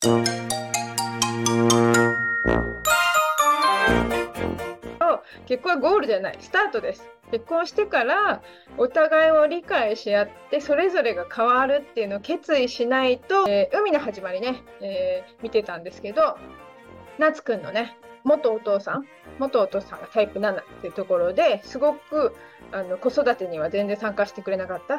結婚はゴールじゃない、スタートです。結婚してからお互いを理解し合ってそれぞれが変わるっていうのを決意しないと、海の始まりね、見てたんですけど、夏くんのね元お父さんがタイプ7っていうところですごく子育てには全然参加してくれなかった。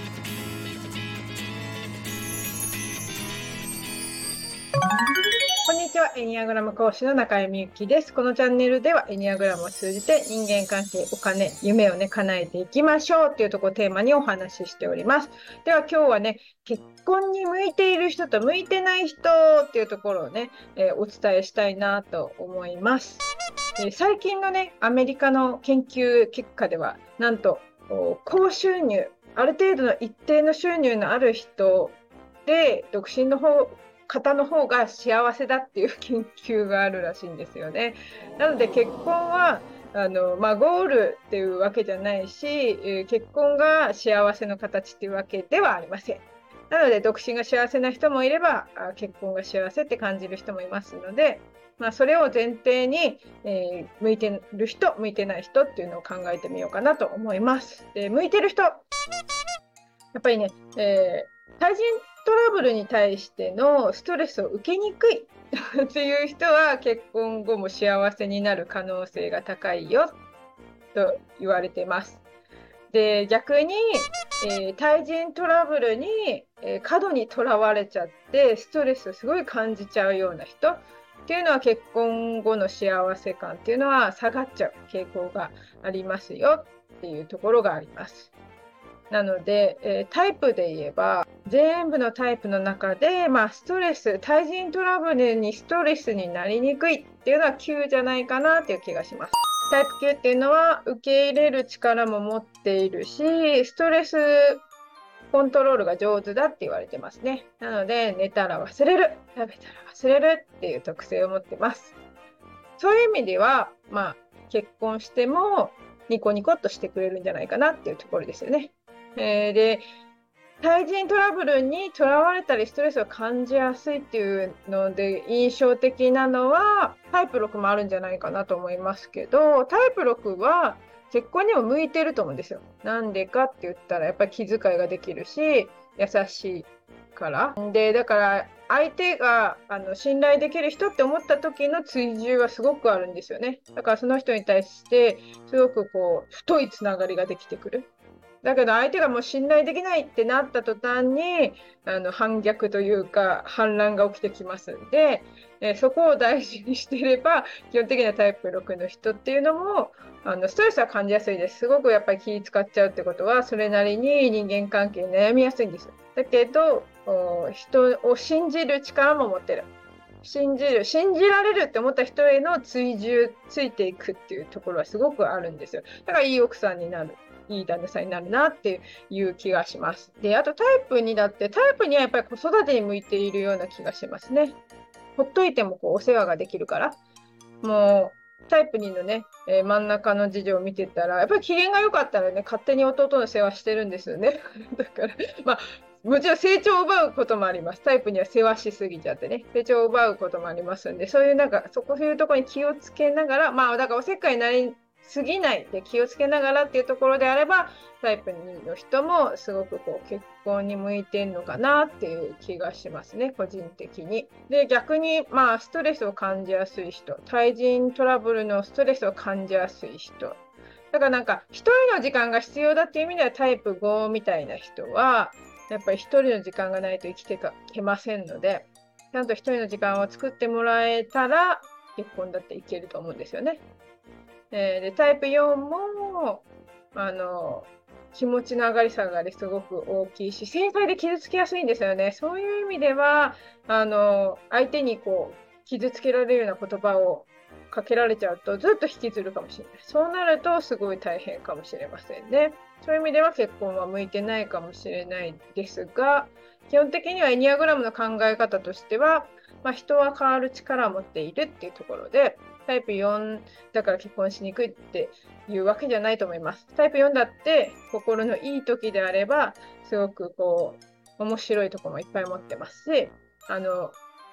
こんにちは、エニアグラム講師の中井美幸です。このチャンネルではエニアグラムを通じて人間関係、お金、夢をね、叶えていきましょうっていうところをテーマにお話ししております。では今日はね、結婚に向いている人と向いてない人っていうところをね、お伝えしたいなと思います。最近のね、アメリカの研究結果では、なんと高収入、ある程度の一定の収入のある人で独身の方の方が幸せだっていう研究があるらしいんですよね。なので結婚はゴールっていうわけじゃないし、結婚が幸せの形っていうわけではありません。なので独身が幸せな人もいれば結婚が幸せって感じる人もいますので、それを前提に、向いてる人向いてない人っていうのを考えてみようかなと思います。で、向いてる人、やっぱりね、対人トラブルに対してのストレスを受けにくいっていう人は結婚後も幸せになる可能性が高いよと言われてます。で、逆に、対人トラブルに、過度にとらわれちゃってストレスをすごい感じちゃうような人っていうのは結婚後の幸せ感っていうのは下がっちゃう傾向がありますよっていうところがあります。なので、タイプで言えば全部のタイプの中で、ストレス、対人トラブルにストレスになりにくいっていうのは9じゃないかなっていう気がします。タイプ9っていうのは受け入れる力も持っているし、ストレスコントロールが上手だって言われてますね。なので、寝たら忘れる、食べたら忘れるっていう特性を持ってます。そういう意味では、結婚してもニコニコっとしてくれるんじゃないかなっていうところですよね。で、対人トラブルにとらわれたりストレスを感じやすいっていうので印象的なのはタイプ6もあるんじゃないかなと思いますけど、タイプ6は結婚にも向いてると思うんですよ。なんでかって言ったらやっぱり気遣いができるし優しいからで、だから相手が信頼できる人って思った時の追従はすごくあるんですよね。だからその人に対してすごくこう太いつながりができてくる。だけど相手がもう信頼できないってなった途端に反逆というか反乱が起きてきますんで、そこを大事にしていれば基本的なタイプ6の人っていうのもストレスは感じやすいです。すごくやっぱり気使っちゃうってことはそれなりに人間関係に悩みやすいんです。だけど人を信じる力も持ってる。信じられるって思った人への追従ついていくっていうところはすごくあるんですよ。だからいい奥さんになる、いい旦那さんになるなっていう気がします。で、あとタイプにだって、タイプにはやっぱり子育てに向いているような気がしますね。ほっといてもこうお世話ができるから。もうタイプ2のね、真ん中の事情を見てたら、やっぱり機嫌が良かったらね、勝手に弟の世話してるんですよね。だから、もちろん成長を奪うこともあります。タイプには世話しすぎちゃってね、成長を奪うこともありますんで、そういうそういうところに気をつけながら、だからおせっかいになりすぎないで気をつけながらっていうところであれば、タイプ2の人もすごくこう結婚に向いてんのかなっていう気がしますね、個人的に。で、逆に、ストレスを感じやすい人、対人トラブルのストレスを感じやすい人。だから一人の時間が必要だっていう意味ではタイプ5みたいな人は、やっぱり一人の時間がないと生きていけませんので、ちゃんと一人の時間を作ってもらえたら、結婚だっていけると思うんですよね。で、タイプ4も、気持ちの上がり下がりすごく大きいし、正解で傷つきやすいんですよね。そういう意味では、相手にこう、傷つけられるような言葉をかけられちゃうと、ずっと引きずるかもしれない。そうなると、すごい大変かもしれませんね。そういう意味では結婚は向いてないかもしれないですが、基本的にはエニアグラムの考え方としては、人は変わる力を持っているっていうところで、タイプ4だから結婚しにくいっていうわけじゃないと思います。タイプ4だって心のいい時であれば、すごくこう、面白いところもいっぱい持ってますし、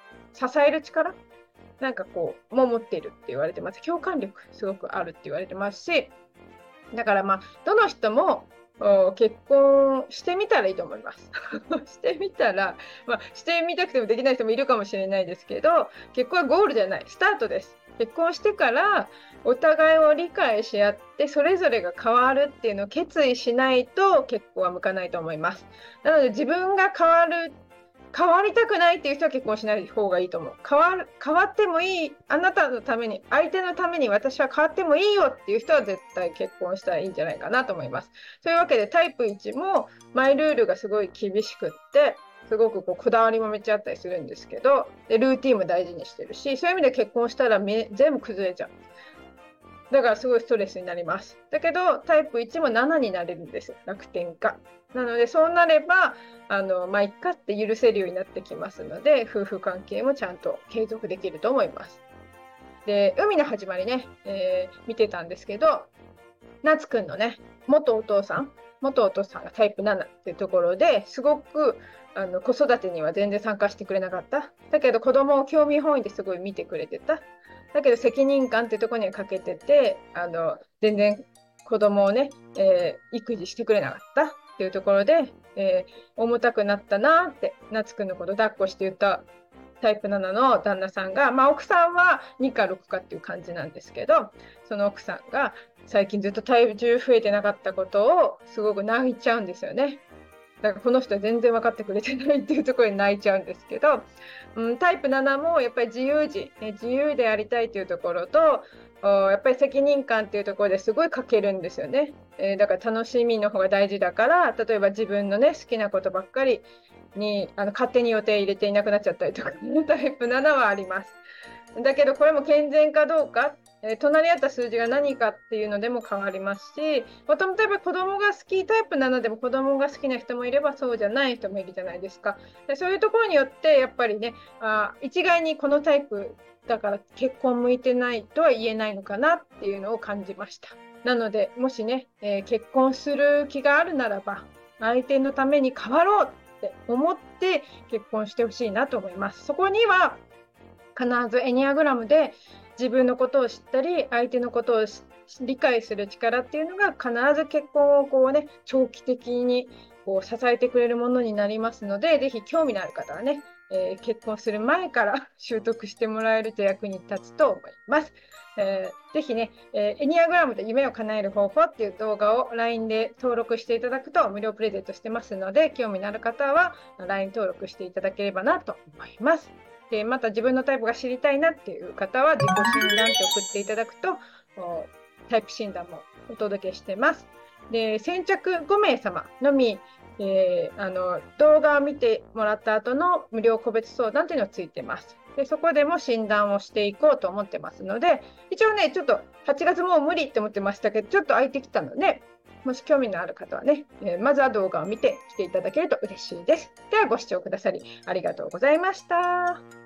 支える力なんかこう、も持っているって言われてます。共感力すごくあるって言われてますし、だからまあ、どの人も結婚してみたらいいと思います。してみたら、まあ、してみたくてもできない人もいるかもしれないですけど、結婚はゴールじゃない、スタートです。結婚してからお互いを理解し合ってそれぞれが変わるっていうのを決意しないと結婚は向かないと思います。なので自分が変わりたくないっていう人は結婚しない方がいいと思う。変わってもいい、あなたのために、相手のために私は変わってもいいよっていう人は絶対結婚したらいいんじゃないかなと思います。というわけでタイプ1もマイルールがすごい厳しくって、すごくこだわりもめっちゃあったりするんですけど、でルーティンも大事にしてるし、そういう意味で結婚したら全部崩れちゃう。だからすごいストレスになります。だけどタイプ1も7になれるんですよ、楽天が。なのでそうなればまあいっかって許せるようになってきますので、夫婦関係もちゃんと継続できると思います。で、海の始まりね、見てたんですけど、なつくんのね、元お父さんがタイプ7っていうところですごく子育てには全然参加してくれなかった。だけど子供を興味本位ですごい見てくれてた。だけど責任感っていうところには欠けてて、全然子供をね、育児してくれなかったっていうところで、重たくなったなって、なつくんのこと抱っこして言ったタイプ7の旦那さんが、まあ、奥さんは2か6かっていう感じなんですけど、その奥さんが最近ずっと体重増えてなかったことをすごく泣いちゃうんですよね。だからこの人は全然分かってくれてないっていうところに泣いちゃうんですけど、タイプ7もやっぱり自由でありたいというところと、やっぱり責任感っていうところですごい欠けるんですよね。だから楽しみの方が大事だから、例えば自分のね、好きなことばっかりに勝手に予定入れていなくなっちゃったりとか、タイプ7はあります。だけどこれも健全かどうか、隣り合った数字が何かっていうのでも変わりますし、もともとやっぱり子供が好きタイプ7でも子供が好きな人もいればそうじゃない人もいるじゃないですか。でそういうところによってやっぱりね、一概にこのタイプだから結婚向いてないとは言えないのかなっていうのを感じました。なのでもしね、結婚する気があるならば相手のために変わろうって思って結婚してほしいなと思います。そこには必ずエニアグラムで自分のことを知ったり相手のことを理解する力っていうのが必ず結婚をこうね長期的にこう支えてくれるものになりますので、ぜひ興味のある方はね、結婚する前から習得してもらえると役に立つと思います。ぜひね、エニアグラムで夢を叶える方法っていう動画を LINE で登録していただくと無料プレゼントしてますので、興味のある方は LINE 登録していただければなと思います。でまた自分のタイプが知りたいなっていう方は自己診断って送っていただくとタイプ診断もお届けしてます。で先着5名様のみ、動画を見てもらった後の無料個別相談というのがついてます。でそこでも診断をしていこうと思ってますので、一応ねちょっと8月もう無理って思ってましたけどちょっと空いてきたので、もし興味のある方はね、まずは動画を見て来ていただけると嬉しいです。ではご視聴くださりありがとうございました。